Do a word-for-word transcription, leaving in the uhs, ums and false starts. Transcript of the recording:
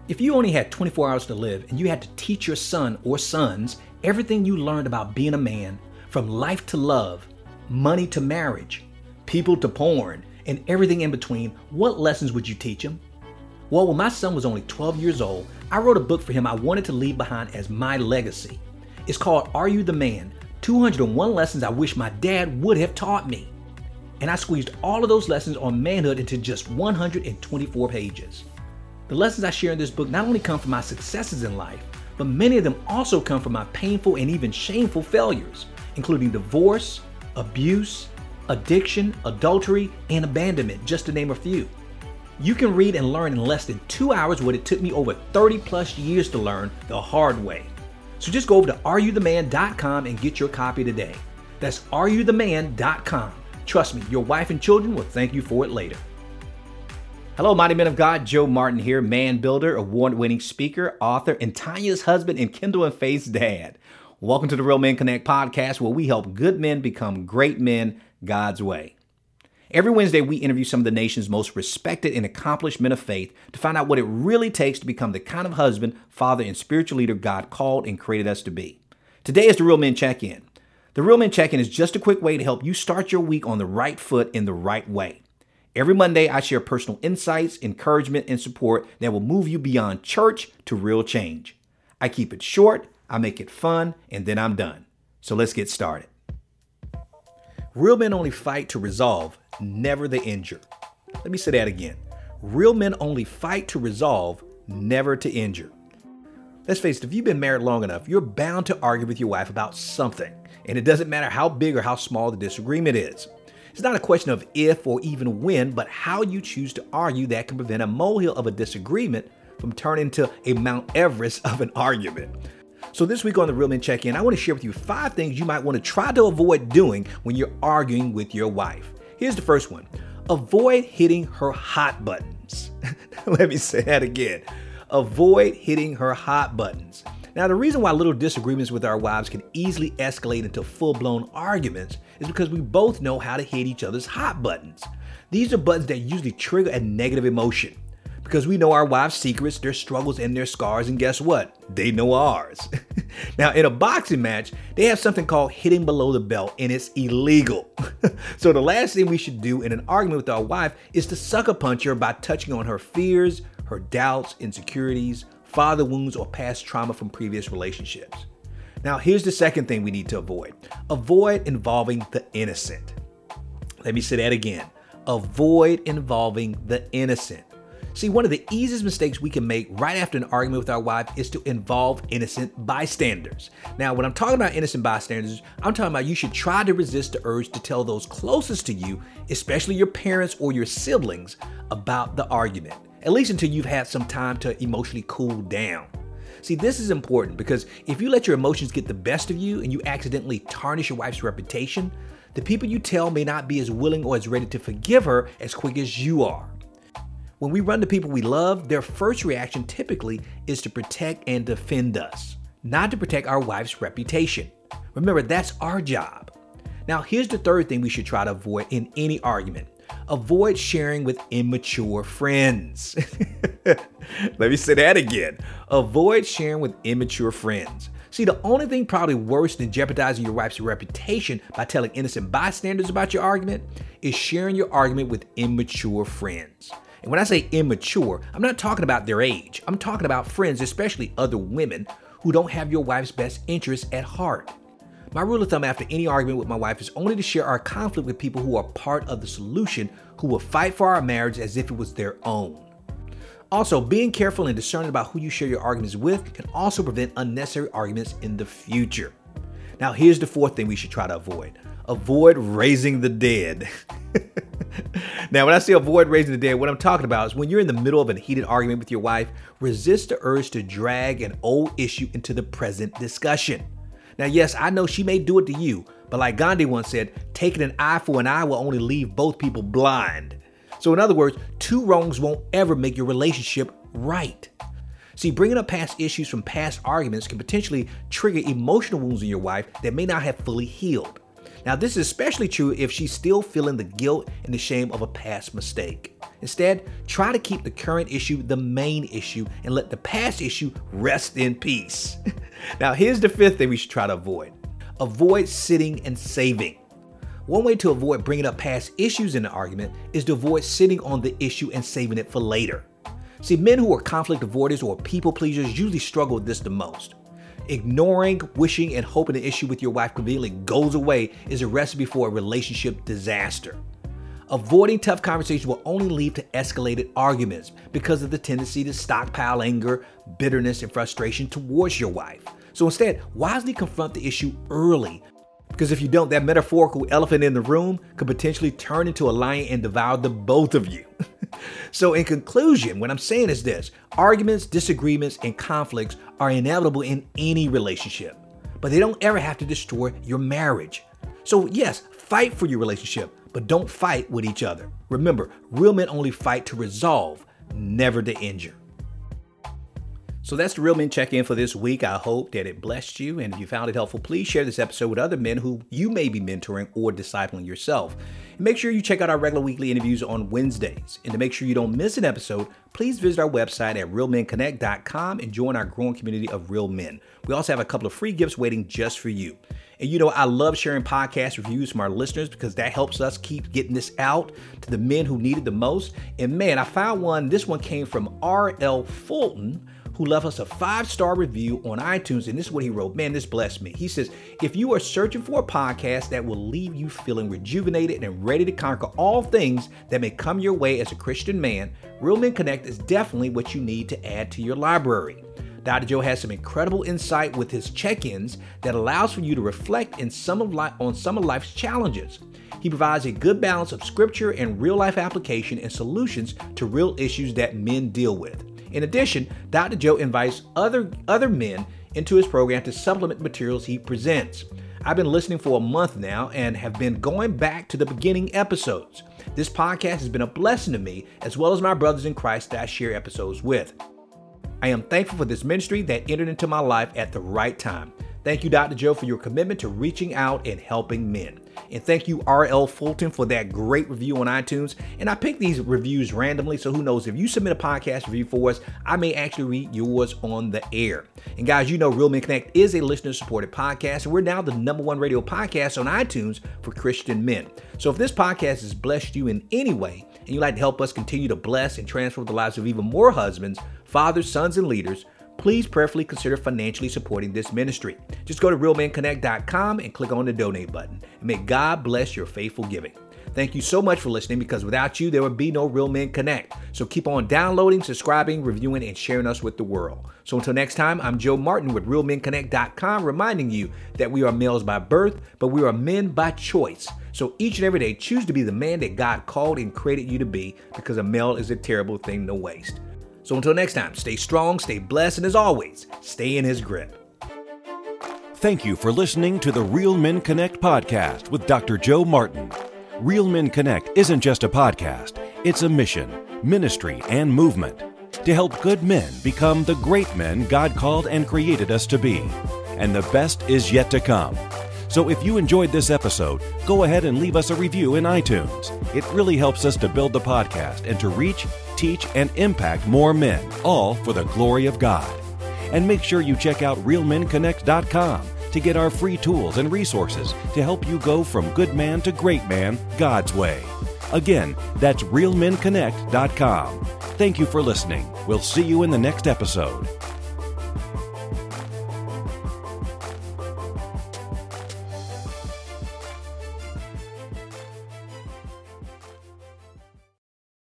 If you only had twenty-four hours to live and you had to teach your son or sons everything you learned about being a man, from life to love, money to marriage, people to porn, and everything in between, what lessons would you teach him? Well, when my son was only twelve years old, I wrote a book for him I wanted to leave behind as my legacy. It's called Are You the Man? two hundred one Lessons I Wish My Dad Would Have Taught Me. And I squeezed all of those lessons on manhood into just one hundred twenty-four pages. The lessons I share in this book not only come from my successes in life, but many of them also come from my painful and even shameful failures, including divorce, abuse, addiction, adultery, and abandonment, just to name a few. You can read and learn in less than two hours what it took me over thirty plus years to learn the hard way. So just go over to are you the man dot com and get your copy today. That's are you the man dot com. Trust me, your wife and children will thank you for it later. Hello, mighty men of God. Joe Martin here, man builder, award-winning speaker, author, and Tanya's husband and Kendall and Faith's dad. Welcome to the Real Men Connect podcast, where we help good men become great men God's way. Every Wednesday, we interview some of the nation's most respected and accomplished men of faith to find out what it really takes to become the kind of husband, father, and spiritual leader God called and created us to be. Today is the Real Men Check-In. The Real Men Check-In is just a quick way to help you start your week on the right foot in the right way. Every Monday, I share personal insights, encouragement, and support that will move you beyond church to real change. I keep it short, I make it fun, and then I'm done. So let's get started. Real men only fight to resolve, never to injure. Let me say that again. Real men only fight to resolve, never to injure. Let's face it, if you've been married long enough, you're bound to argue with your wife about something. And it doesn't matter how big or how small the disagreement is. It's not a question of if or even when, but how you choose to argue that can prevent a molehill of a disagreement from turning into a Mount Everest of an argument. So this week on the Real Men Check-In, I want to share with you five things you might want to try to avoid doing when you're arguing with your wife. Here's the first one. Avoid hitting her hot buttons. Let me say that again. Avoid hitting her hot buttons. Now, the reason why little disagreements with our wives can easily escalate into full-blown arguments is because we both know how to hit each other's hot buttons. These are buttons that usually trigger a negative emotion because we know our wives' secrets, their struggles, and their scars, and guess what? They know ours. Now, in a boxing match, they have something called hitting below the belt, and it's illegal. So the last thing we should do in an argument with our wife is to sucker punch her by touching on her fears, her doubts, insecurities, father wounds, or past trauma from previous relationships. Now, here's the second thing we need to avoid. Avoid involving the innocent. Let me say that again. Avoid involving the innocent. See, one of the easiest mistakes we can make right after an argument with our wife is to involve innocent bystanders. Now, when I'm talking about innocent bystanders, I'm talking about you should try to resist the urge to tell those closest to you, especially your parents or your siblings, about the argument, at least until you've had some time to emotionally cool down. See, this is important because if you let your emotions get the best of you and you accidentally tarnish your wife's reputation, the people you tell may not be as willing or as ready to forgive her as quick as you are. When we run to people we love, their first reaction typically is to protect and defend us, not to protect our wife's reputation. Remember, that's our job. Now, here's the third thing we should try to avoid in any argument. Avoid sharing with immature friends. Let me say that again. Avoid sharing with immature friends. See, the only thing probably worse than jeopardizing your wife's reputation by telling innocent bystanders about your argument is sharing your argument with immature friends. And when I say immature, I'm not talking about their age. I'm talking about friends, especially other women, who don't have your wife's best interests at heart. My rule of thumb after any argument with my wife is only to share our conflict with people who are part of the solution, who will fight for our marriage as if it was their own. Also, being careful and discerning about who you share your arguments with can also prevent unnecessary arguments in the future. Now, here's the fourth thing we should try to avoid. Avoid raising the dead. Now, when I say avoid raising the dead, what I'm talking about is when you're in the middle of a heated argument with your wife, resist the urge to drag an old issue into the present discussion. Now, yes, I know she may do it to you, but like Gandhi once said, taking an eye for an eye will only leave both people blind. So in other words, two wrongs won't ever make your relationship right. See, bringing up past issues from past arguments can potentially trigger emotional wounds in your wife that may not have fully healed. Now, this is especially true if she's still feeling the guilt and the shame of a past mistake. Instead, try to keep the current issue the main issue and let the past issue rest in peace. Now, here's the fifth thing we should try to avoid. Avoid sitting and saving. One way to avoid bringing up past issues in an argument is to avoid sitting on the issue and saving it for later. See, men who are conflict avoiders or people pleasers usually struggle with this the most. Ignoring, wishing, and hoping the issue with your wife conveniently goes away is a recipe for a relationship disaster. Avoiding tough conversations will only lead to escalated arguments because of the tendency to stockpile anger, bitterness, and frustration towards your wife. So instead, wisely confront the issue early. Because if you don't, that metaphorical elephant in the room could potentially turn into a lion and devour the both of you. So in conclusion, what I'm saying is this: arguments, disagreements, and conflicts are inevitable in any relationship, but they don't ever have to destroy your marriage. So yes, fight for your relationship, but don't fight with each other. Remember, real men only fight to resolve, never to injure. So that's the Real Men Check-In for this week. I hope that it blessed you. And if you found it helpful, please share this episode with other men who you may be mentoring or discipling yourself. And make sure you check out our regular weekly interviews on Wednesdays. And to make sure you don't miss an episode, please visit our website at real men connect dot com and join our growing community of real men. We also have a couple of free gifts waiting just for you. And you know, I love sharing podcast reviews from our listeners because that helps us keep getting this out to the men who need it the most. And man, I found one. This one came from R L Fulton, who left us a five-star review on iTunes. And this is what he wrote. Man, this blessed me. He says, if you are searching for a podcast that will leave you feeling rejuvenated and ready to conquer all things that may come your way as a Christian man, Real Men Connect is definitely what you need to add to your library. Doctor Joe has some incredible insight with his check-ins that allows for you to reflect in some of li- on some of life's challenges. He provides a good balance of scripture and real-life application and solutions to real issues that men deal with. In addition, Doctor Joe invites other, other men into his program to supplement materials he presents. I've been listening for a month now and have been going back to the beginning episodes. This podcast has been a blessing to me, as well as my brothers in Christ that I share episodes with. I am thankful for this ministry that entered into my life at the right time. Thank you, Doctor Joe, for your commitment to reaching out and helping men. And thank you, R L Fulton, for that great review on iTunes. And I pick these reviews randomly, so who knows, if you submit a podcast review for us, I may actually read yours on the air. And guys, you know Real Men Connect is a listener-supported podcast, and we're now the number one radio podcast on iTunes for Christian men. So if this podcast has blessed you in any way, and you'd like to help us continue to bless and transform the lives of even more husbands, fathers, sons, and leaders, please prayerfully consider financially supporting this ministry. Just go to real men connect dot com and click on the donate button. And may God bless your faithful giving. Thank you so much for listening, because without you, there would be no Real Men Connect. So keep on downloading, subscribing, reviewing, and sharing us with the world. So until next time, I'm Joe Martin with real men connect dot com, reminding you that we are males by birth, but we are men by choice. So each and every day, choose to be the man that God called and created you to be, because a male is a terrible thing to waste. So until next time, stay strong, stay blessed, and as always, stay in his grip. Thank you for listening to the Real Men Connect podcast with Doctor Joe Martin. Real Men Connect isn't just a podcast, it's a mission, ministry, and movement to help good men become the great men God called and created us to be. And the best is yet to come. So if you enjoyed this episode, go ahead and leave us a review in iTunes. It really helps us to build the podcast and to reach, teach, and impact more men, all for the glory of God. And make sure you check out real men connect dot com to get our free tools and resources to help you go from good man to great man God's way. Again, that's real men connect dot com. Thank you for listening. We'll see you in the next episode.